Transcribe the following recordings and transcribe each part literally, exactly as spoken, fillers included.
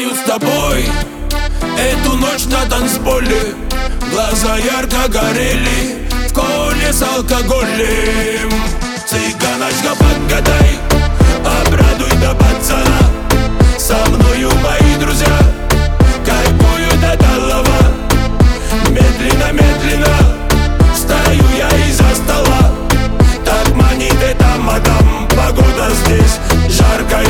Вспоминаю с тобой эту ночь на танцполе. Глаза ярко горели в коле с алкоголем. Цыганочка, погадай, обрадуй до пацана. Со мною мои друзья кайфуют до талого. Медленно, медленно встаю я из-за стола. Так манит эта мадам, погода здесь жаркая.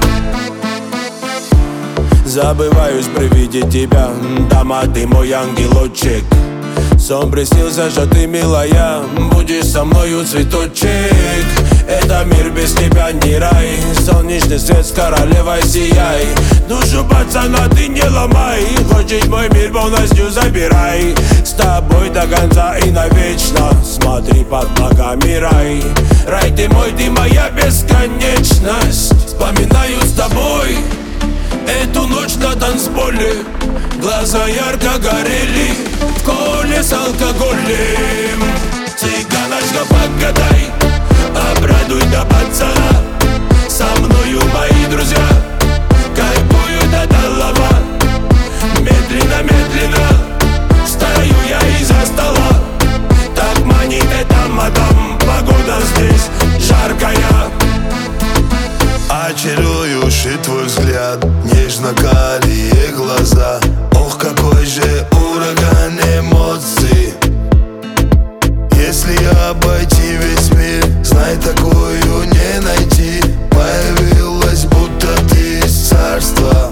Забываюсь при виде тебя, дама, ты мой ангелочек. Сон приснился, что ты милая, будешь со мною цветочек. Это мир без тебя не рай, солнечный свет с королевой сияй. Душу пацана ты не ломай, хочешь мой мир полностью забирай. С тобой до конца и навечно, смотри под ногами рай. Рай ты мой, ты моя бесконечность. Вспоминаю с тобой эту ночь на танцполе. Глаза ярко горели в коле с алкоголем. Цыганочка, погадай, обрадуй до пацана. Со мною мои друзья кайфуют до талого. Медленно, медленно встаю я из-за стола. Так манит эта мадам, погода здесь жаркая. Очаруешь и твой взгляд, нежно-карие глаза. Ох, какой же ураган эмоций. Если обойти весь мир, знай, такую не найти. Появилась, будто ты из царства.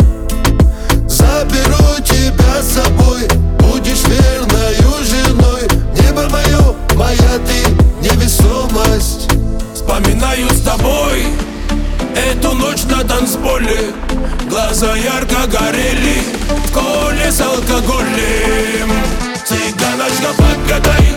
Заберу тебя с собой, будешь верною женой. Небо мое, моя ты невесомость. Вспоминаю с тобой эту ночь на танцполе. Глаза ярко горели в коле с алкоголем. Цыганочка, погадай,